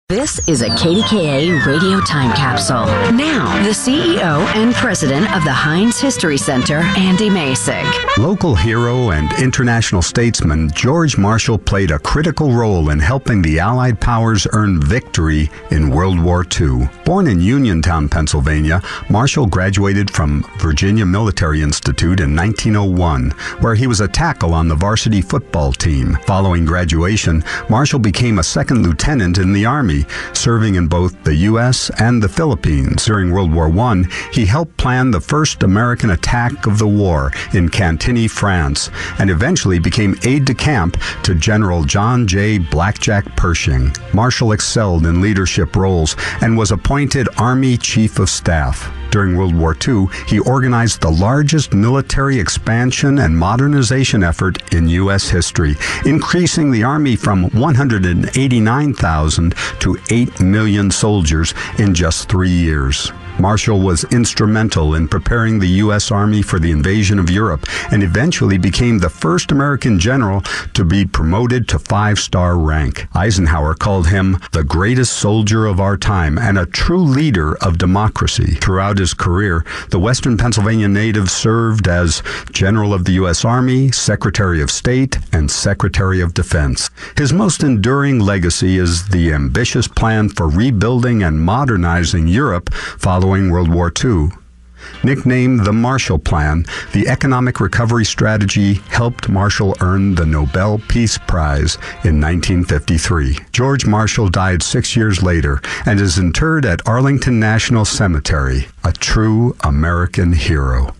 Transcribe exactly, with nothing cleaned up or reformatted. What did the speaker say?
This is a K D K A radio time capsule. Now, the C E O and president of the Heinz History Center, Andy Masich. Local hero and international statesman George Marshall played a critical role in helping the Allied powers earn victory in World War Two. Born in Uniontown, Pennsylvania, Marshall graduated from Virginia Military Institute in nineteen oh one, where he was a tackle on the varsity football team. Following graduation, Marshall became a second lieutenant in the Army, serving in both the U S and the Philippines. During World War One, he helped plan the first American attack of the war in Cantigny, France, and eventually became aide-de-camp to General John J. Blackjack Pershing. Marshall excelled in leadership roles and was appointed Army Chief of Staff. During World War Two, he organized the largest military expansion and modernization effort in U S history, increasing the Army from one hundred eighty-nine thousand to eight million soldiers in just three years. Marshall was instrumental in preparing the U S Army for the invasion of Europe and eventually became the first American general to be promoted to five-star rank. Eisenhower called him the greatest soldier of our time and a true leader of democracy. Throughout his career, the Western Pennsylvania native served as General of the U S Army, Secretary of State, and Secretary of Defense. His most enduring legacy is the ambitious plan for rebuilding and modernizing Europe following World War Two. Nicknamed the Marshall Plan, the economic recovery strategy helped Marshall earn the Nobel Peace Prize in nineteen fifty-three. George Marshall died six years later and is interred at Arlington National Cemetery, a true American hero.